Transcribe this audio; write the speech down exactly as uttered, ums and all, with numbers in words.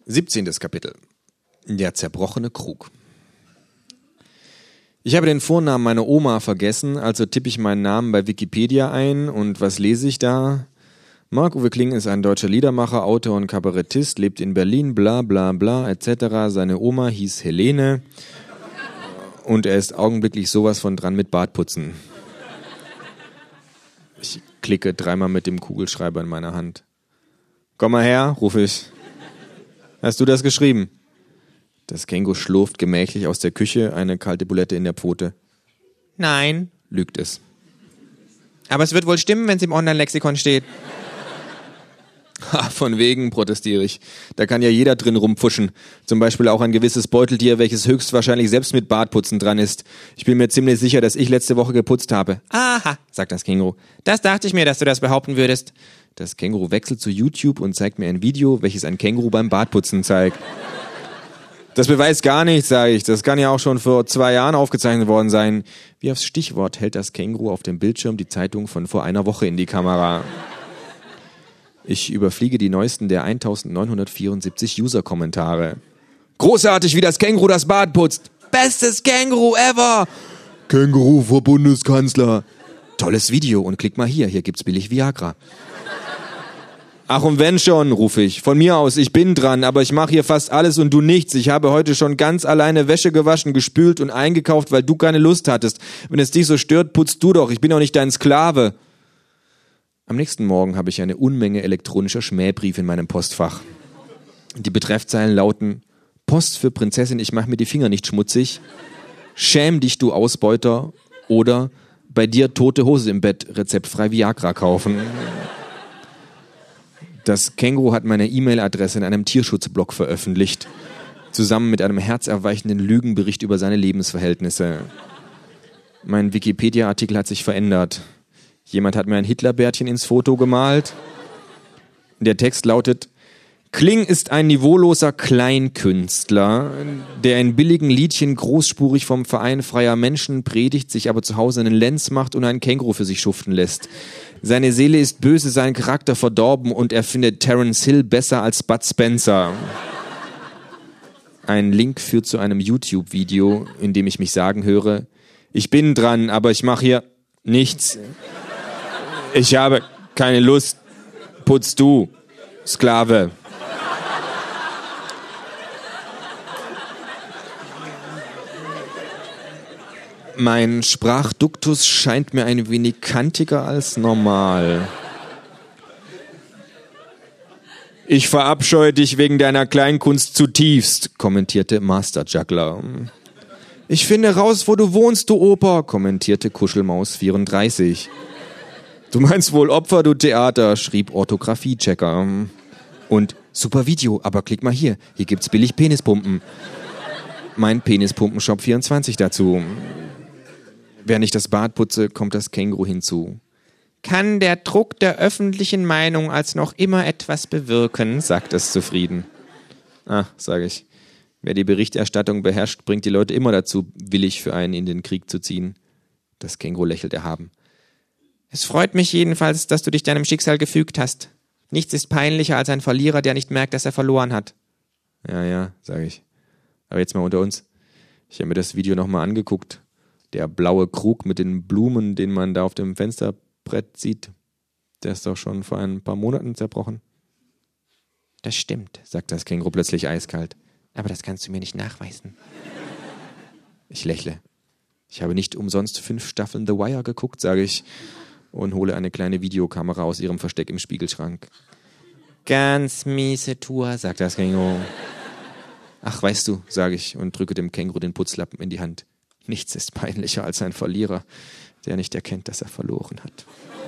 siebzehntes Kapitel. Der zerbrochene Krug. Ich habe den Vornamen meiner Oma vergessen, also tippe ich meinen Namen bei Wikipedia ein und was lese ich da? Marc-Uwe Kling ist ein deutscher Liedermacher, Autor und Kabarettist, lebt in Berlin, bla bla bla et cetera. Seine Oma hieß Helene und er ist augenblicklich sowas von dran mit Bartputzen. Ich klicke dreimal mit dem Kugelschreiber in meiner Hand. Komm mal her, rufe ich. Hast du das geschrieben? Das Känguru schlurft gemächlich aus der Küche, eine kalte Bulette in der Pfote. Nein, lügt es. Aber es wird wohl stimmen, wenn es im Online-Lexikon steht. Ha, von wegen, protestiere ich. Da kann ja jeder drin rumpfuschen. Zum Beispiel auch ein gewisses Beuteltier, welches höchstwahrscheinlich selbst mit Bartputzen dran ist. Ich bin mir ziemlich sicher, dass ich letzte Woche geputzt habe. Aha, sagt das Känguru. Das dachte ich mir, dass du das behaupten würdest. Das Känguru wechselt zu YouTube und zeigt mir ein Video, welches ein Känguru beim Bartputzen zeigt. Das beweist gar nichts, sage ich. Das kann ja auch schon vor zwei Jahren aufgezeichnet worden sein. Wie aufs Stichwort hält das Känguru auf dem Bildschirm die Zeitung von vor einer Woche in die Kamera. Ich überfliege die neuesten der eintausendneunhundertvierundsiebzig User-Kommentare. Großartig, wie das Känguru das Bad putzt. Bestes Känguru ever. Känguru vor Bundeskanzler. Tolles Video und klick mal hier, hier gibt's billig Viagra. Ach und wenn schon, rufe ich. Von mir aus, ich bin dran, aber ich mache hier fast alles und du nichts. Ich habe heute schon ganz alleine Wäsche gewaschen, gespült und eingekauft, weil du keine Lust hattest. Wenn es dich so stört, putzt du doch. Ich bin doch nicht dein Sklave. Am nächsten Morgen habe ich eine Unmenge elektronischer Schmähbriefe in meinem Postfach. Die Betreffzeilen lauten: Post für Prinzessin, ich mache mir die Finger nicht schmutzig. Schäm dich, du Ausbeuter. Oder bei dir tote Hose im Bett, rezeptfrei Viagra kaufen. Das Känguru hat meine E-Mail-Adresse in einem Tierschutzblog veröffentlicht, zusammen mit einem herzerweichenden Lügenbericht über seine Lebensverhältnisse. Mein Wikipedia-Artikel hat sich verändert. Jemand hat mir ein Hitlerbärtchen ins Foto gemalt. Der Text lautet: Kling ist ein niveauloser Kleinkünstler, der in billigen Liedchen großspurig vom Verein freier Menschen predigt, sich aber zu Hause einen Lenz macht und ein Känguru für sich schuften lässt. Seine Seele ist böse, sein Charakter verdorben und er findet Terence Hill besser als Bud Spencer. Ein Link führt zu einem YouTube-Video, in dem ich mich sagen höre: Ich bin dran, aber ich mache hier nichts. Ich habe keine Lust. Putz du, Sklave. Mein Sprachduktus scheint mir ein wenig kantiger als normal. Ich verabscheue dich wegen deiner Kleinkunst zutiefst, kommentierte Master Juggler. Ich finde raus, wo du wohnst, du Opa, kommentierte Kuschelmaus vierunddreißig. Du meinst wohl Opfer, du Theater, schrieb Orthographie-Checker. Und super Video, aber klick mal hier, hier gibt's billig Penispumpen. Mein Penispumpenshop vierundzwanzig dazu. Während ich das Bad putze, kommt das Känguru hinzu. Kann der Druck der öffentlichen Meinung als noch immer etwas bewirken, sagt es zufrieden. Ah, sage ich. Wer die Berichterstattung beherrscht, bringt die Leute immer dazu, willig für einen in den Krieg zu ziehen. Das Känguru lächelt erhaben. Es freut mich jedenfalls, dass du dich deinem Schicksal gefügt hast. Nichts ist peinlicher als ein Verlierer, der nicht merkt, dass er verloren hat. Ja, ja, sage ich. Aber jetzt mal unter uns. Ich habe mir das Video nochmal angeguckt. Der blaue Krug mit den Blumen, den man da auf dem Fensterbrett sieht, der ist doch schon vor ein paar Monaten zerbrochen. Das stimmt, sagt das Känguru plötzlich eiskalt. Aber das kannst du mir nicht nachweisen. Ich lächle. Ich habe nicht umsonst fünf Staffeln The Wire geguckt, sage ich, und hole eine kleine Videokamera aus ihrem Versteck im Spiegelschrank. Ganz miese Tour, sagt das Känguru. Ach, weißt du, sage ich und drücke dem Känguru den Putzlappen in die Hand. Nichts ist peinlicher als ein Verlierer, der nicht erkennt, dass er verloren hat.